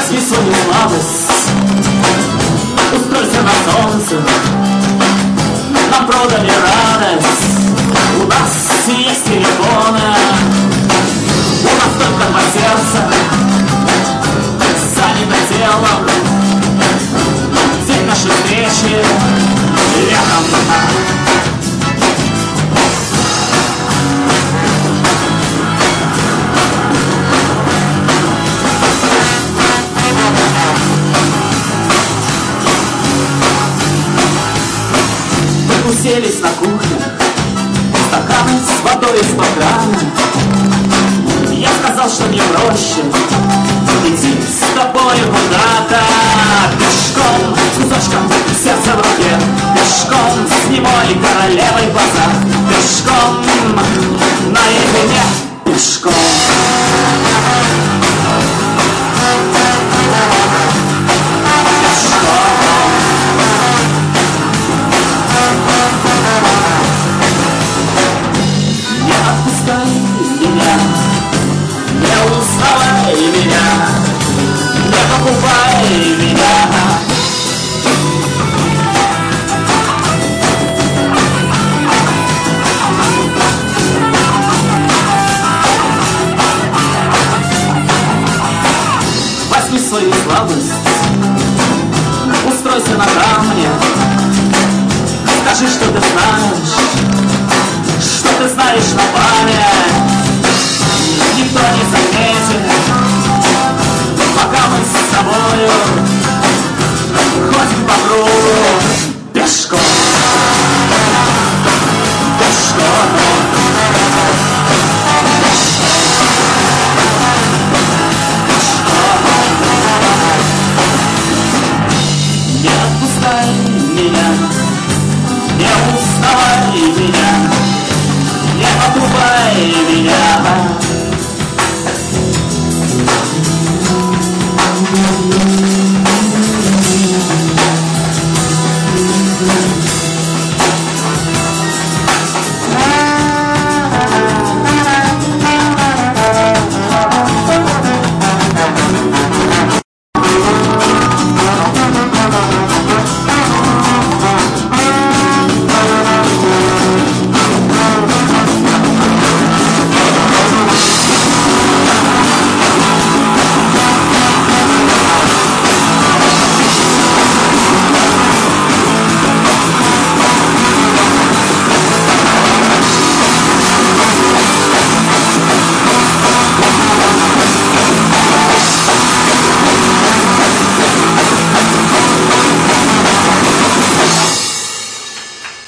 Возьми свою слабость, устройся на солнце. Нам продали радость, у нас есть телефоны, у нас только два сердца, занято телом. День нашей встречи летом. Уселись на кухне, стаканы с водой из-под крана. Я сказал, что мне проще идти с тобой куда-то пешком, с кусочком сердца в руке, пешком с немой королевой глаза, пешком наедине, пешком. Не узнавай меня, не покупай меня. Возьми свою слабость, устройся на камне. Скажи, что ты знаешь на память. Никто не заметит.